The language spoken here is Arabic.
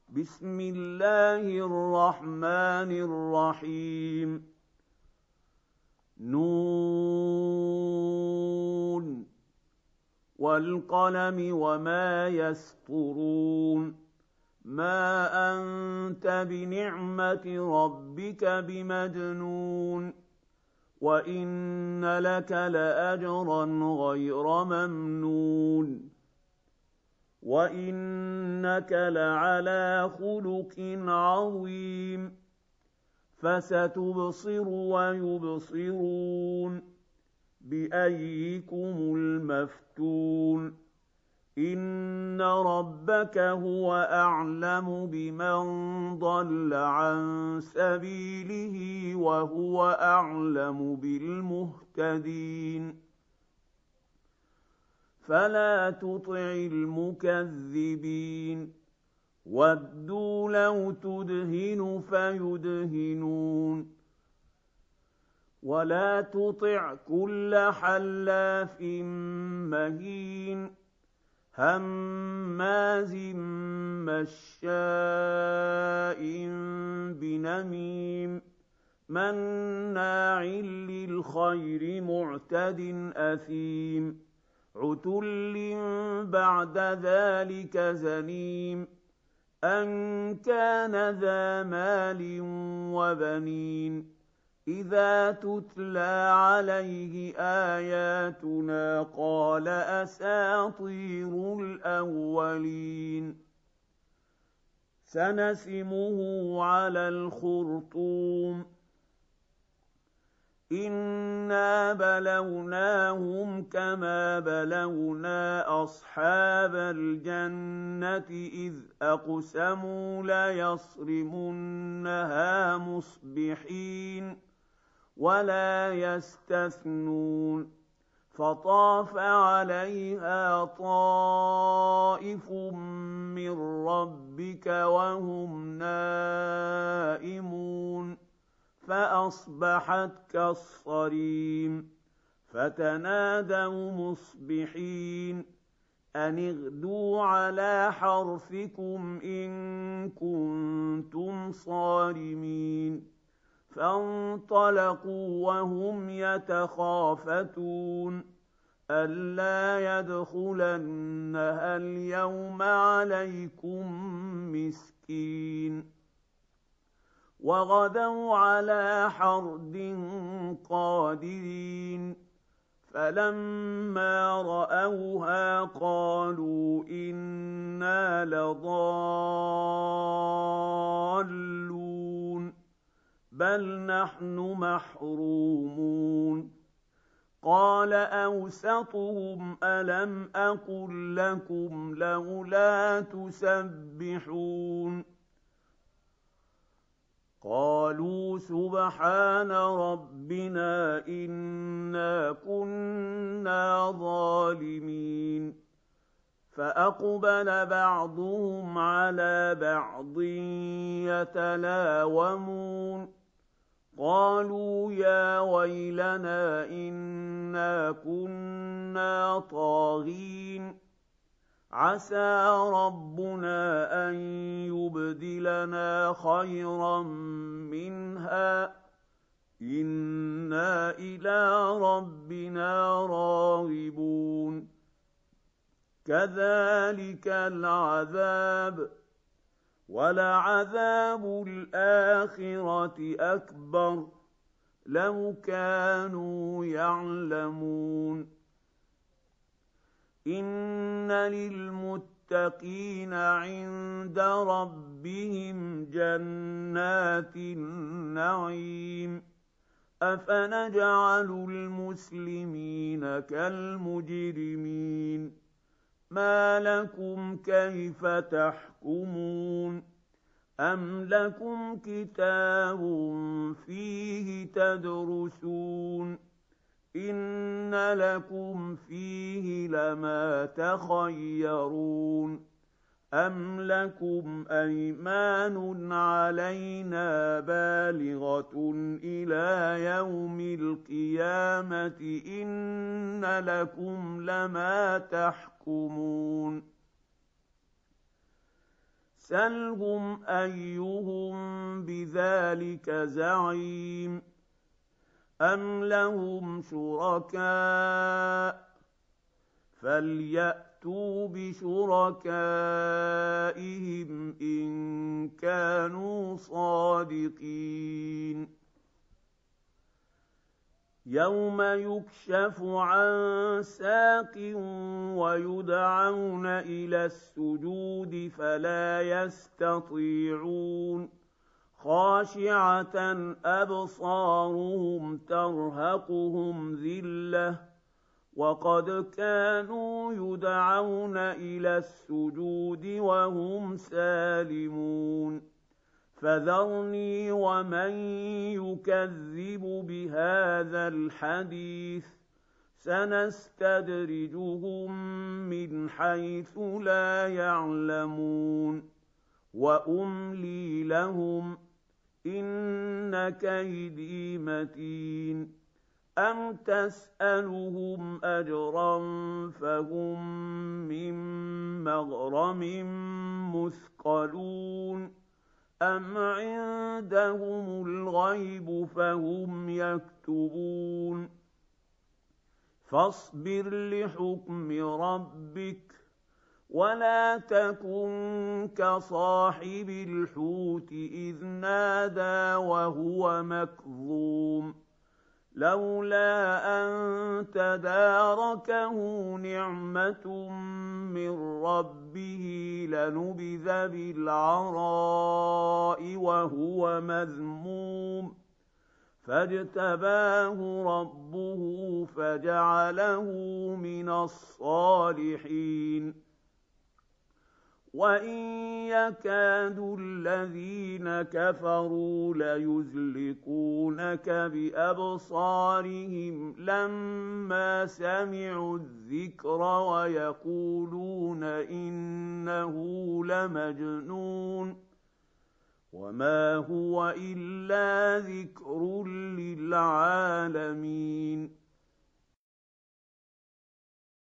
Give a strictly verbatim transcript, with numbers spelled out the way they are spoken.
بسم الله الرحمن الرحيم نون والقلم وما يسطرون ما أنت بنعمة ربك بمجنون وإن لك لأجرا غير ممنون وإنك لعلى خلق عظيم فستبصر ويبصرون بأيكم المفتون إن ربك هو أعلم بمن ضل عن سبيله وهو أعلم بالمهتدين فلا تطع المكذبين ودوا لو تدهن فيدهنون ولا تطع كل حلاف مهين هماز مشاء بنميم مناع للخير معتد أثيم عتل بعد ذلك زنيم أن كان ذا مال وبنين إذا تتلى عليه آياتنا قال أساطير الأولين سنسمه على الخرطوم إنا بلوناهم كما بلونا أصحاب الجنة إذ أقسموا ليصرمنها مصبحين ولا يستثنون فطاف عليها طائف من ربك وهم نائمون فأصبحت كالصريم فتنادوا مصبحين أن اغدوا على حرثكم إن كنتم صارمين فانطلقوا وهم يتخافتون ألا يدخلنها اليوم عليكم مسكين وغدوا على حرد قادرين فلما رأوها قالوا إنا لضالون بل نحن محرومون قال أوسطهم ألم أقل لكم لولا تسبحون قالوا سبحان ربنا إنا كنا ظالمين فأقبل بعضهم على بعض يتلاومون قالوا يا ويلنا إنا كنا طاغين عسى ربنا أن يبدلنا خيرا منها إنا إلى ربنا راغبون كذلك العذاب ولعذاب الآخرة أكبر لو كانوا يعلمون إن للمتقين عند ربهم جنات النعيم أفنجعل المسلمين كالمجرمين ما لكم كيف تحكمون أم لكم كتاب فيه تدرسون إن لكم فيه لما تخيرون أم لكم أيمان علينا بالغة إلى يوم القيامة إن لكم لما تحكمون سلهم أيهم بذلك زعيم أم لهم شركاء فليأتوا بشركائهم إن كانوا صادقين يوم يكشف عن ساق ويدعون إلى السجود فلا يستطيعون خاشعة أبصارهم ترهقهم ذلة وقد كانوا يدعون إلى السجود وهم سالمون فذرني ومن يكذب بهذا الحديث سنستدرجهم من حيث لا يعلمون وأملي لهم إن كيدي متين أم تسألهم أجرا فهم من مغرم مثقلون أم عندهم الغيب فهم يكتبون فاصبر لحكم ربك ولا تكن كصاحب الحوت إذ نادى وهو مكظوم لولا أن تداركه نعمة من ربه لنبذ بالعراء وهو مذموم فاجتباه ربه فجعله من الصالحين وإن يكاد الذين كفروا ليزلقونك بأبصارهم لما سمعوا الذكر ويقولون إنه لمجنون وما هو إلا ذكر للعالمين